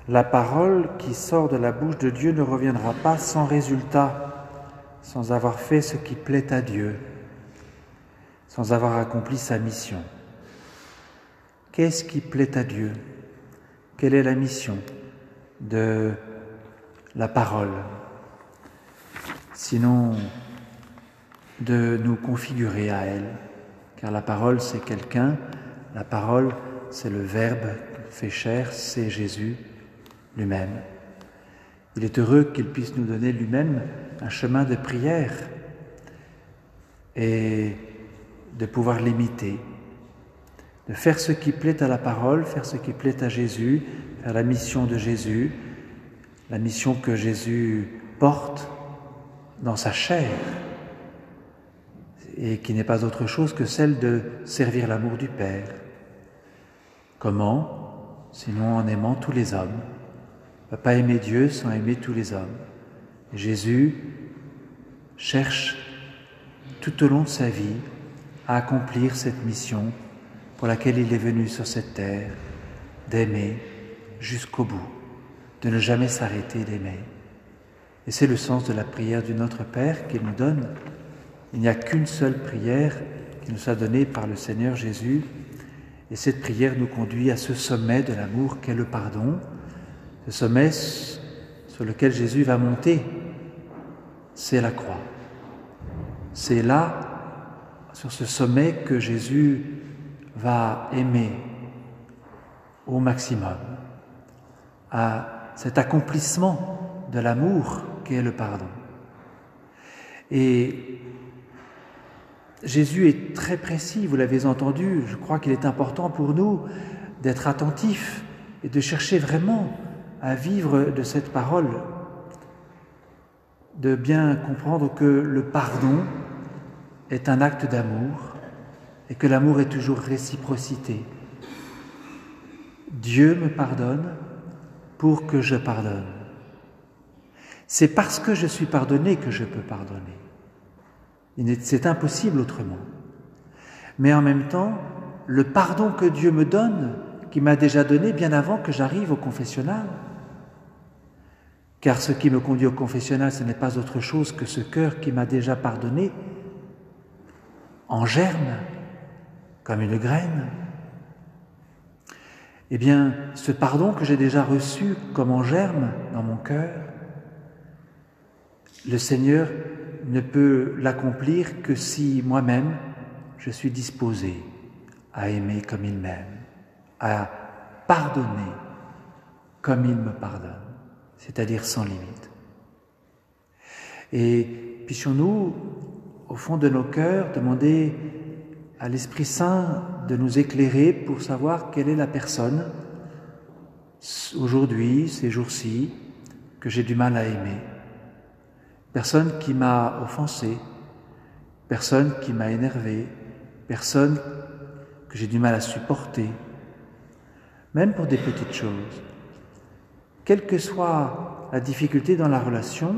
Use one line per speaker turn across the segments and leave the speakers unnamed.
La parole qui sort de la bouche de Dieu ne reviendra pas sans résultat, sans avoir fait ce qui plaît à Dieu, sans avoir accompli sa mission. Qu'est-ce qui plaît à Dieu? Quelle est la mission de la parole? Sinon de nous configurer à elle, car la parole c'est quelqu'un, la parole c'est le Verbe fait chair, c'est Jésus lui-même. Il est heureux qu'il puisse nous donner lui-même un chemin de prière et de pouvoir l'imiter, de faire ce qui plaît à la parole, faire ce qui plaît à Jésus, faire la mission de Jésus, la mission que Jésus porte dans sa chair et qui n'est pas autre chose que celle de servir l'amour du Père. Comment? Sinon en aimant tous les hommes. On ne peut pas aimer Dieu sans aimer tous les hommes. Et Jésus cherche tout au long de sa vie à accomplir cette mission pour laquelle il est venu sur cette terre, d'aimer jusqu'au bout, de ne jamais s'arrêter d'aimer. Et c'est le sens de la prière du Notre Père qu'il nous donne. Il n'y a qu'une seule prière qui nous soit donnée par le Seigneur Jésus, et cette prière nous conduit à ce sommet de l'amour qu'est le pardon, ce sommet sur lequel Jésus va monter, c'est la croix. C'est là, sur ce sommet, que Jésus va aimer au maximum, à cet accomplissement de l'amour qu'est le pardon. Et Jésus est très précis, vous l'avez entendu, je crois qu'il est important pour nous d'être attentifs et de chercher vraiment à vivre de cette parole, de bien comprendre que le pardon est un acte d'amour et que l'amour est toujours réciprocité. Dieu me pardonne pour que je pardonne. C'est parce que je suis pardonné que je peux pardonner. C'est impossible autrement. Mais en même temps, le pardon que Dieu me donne, qui m'a déjà donné bien avant que j'arrive au confessionnal, car ce qui me conduit au confessionnal, ce n'est pas autre chose que ce cœur qui m'a déjà pardonné, en germe, comme une graine. Eh bien, ce pardon que j'ai déjà reçu comme en germe dans mon cœur, le Seigneur ne peut l'accomplir que si moi-même je suis disposé à aimer comme il m'aime, à pardonner comme il me pardonne, c'est-à-dire sans limite. Et puissions-nous, au fond de nos cœurs, demander à l'Esprit Saint de nous éclairer pour savoir quelle est la personne, aujourd'hui, ces jours-ci, que j'ai du mal à aimer. Personne qui m'a offensé, personne qui m'a énervé, personne que j'ai du mal à supporter, même pour des petites choses. Quelle que soit la difficulté dans la relation,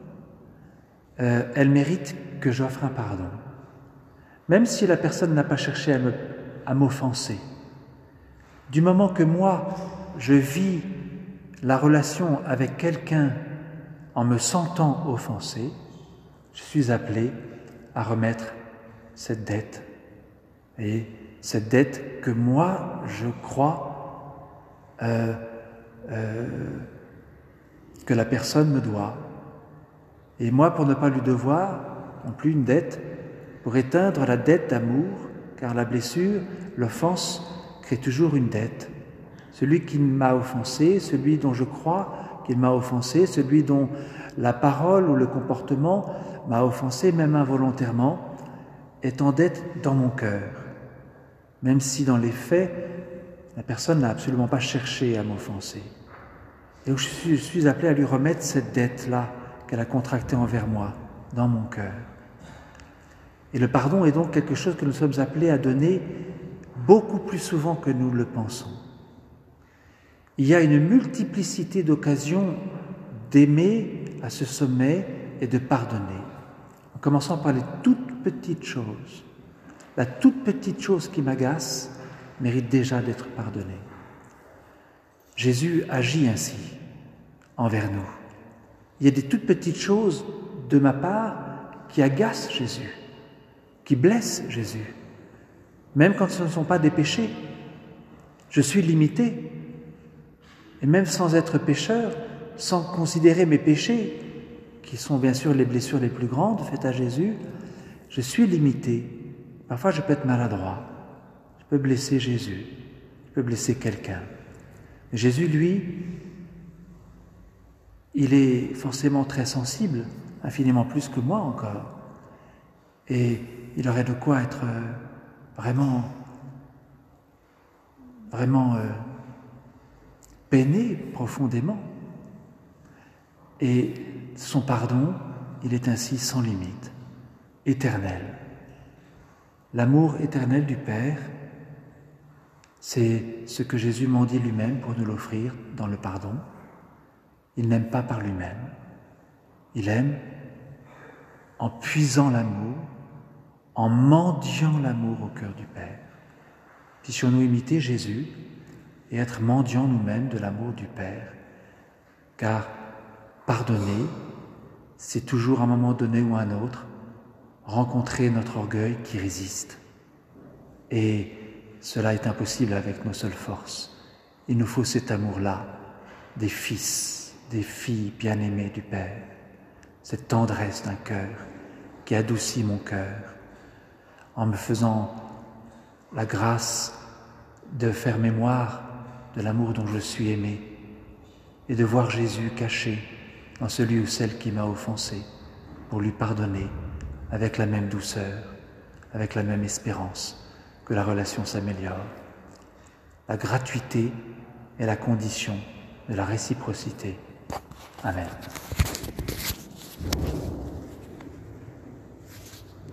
elle mérite que j'offre un pardon. Même si la personne n'a pas cherché à m'offenser. Du moment que moi, je vis la relation avec quelqu'un en me sentant offensé, je suis appelé à remettre cette dette. Et cette dette que moi, je crois que la personne me doit. Et moi, pour ne pas lui devoir non plus une dette, pour éteindre la dette d'amour, car la blessure, l'offense, crée toujours une dette. Celui qui m'a offensé, celui dont je crois qu'il m'a offensé, celui dont la parole ou le comportement m'a offensé, même involontairement, est en dette dans mon cœur. Même si dans les faits, la personne n'a absolument pas cherché à m'offenser. Et donc je suis appelé à lui remettre cette dette-là qu'elle a contractée envers moi, dans mon cœur. Et le pardon est donc quelque chose que nous sommes appelés à donner beaucoup plus souvent que nous le pensons. Il y a une multiplicité d'occasions d'aimer à ce sommet et de pardonner. En commençant par les toutes petites choses. La toute petite chose qui m'agace mérite déjà d'être pardonnée. Jésus agit ainsi envers nous. Il y a des toutes petites choses de ma part qui agacent Jésus, qui blessent Jésus, même quand ce ne sont pas des péchés. Je suis limité, et même sans être pécheur, sans considérer mes péchés, qui sont bien sûr les blessures les plus grandes faites à Jésus, je suis limité. Parfois je peux être maladroit, je peux blesser Jésus, je peux blesser quelqu'un. Mais Jésus, lui, il est forcément très sensible, infiniment plus que moi encore. Et il aurait de quoi être vraiment peiné profondément. Et son pardon, il est ainsi sans limite, éternel. L'amour éternel du Père, c'est ce que Jésus m'en dit lui-même pour nous l'offrir dans le pardon. Il n'aime pas par lui-même. Il aime en puisant l'amour, en mendiant l'amour au cœur du Père. Puissions-nous imiter Jésus et être mendiants nous-mêmes de l'amour du Père. Car pardonner, c'est toujours à un moment donné ou à un autre rencontrer notre orgueil qui résiste. Et cela est impossible avec nos seules forces. Il nous faut cet amour-là des fils, des filles bien-aimées du Père, cette tendresse d'un cœur qui adoucit mon cœur en me faisant la grâce de faire mémoire de l'amour dont je suis aimé et de voir Jésus caché dans celui ou celle qui m'a offensé pour lui pardonner avec la même douceur, avec la même espérance que la relation s'améliore. La gratuité est la condition de la réciprocité. Amen.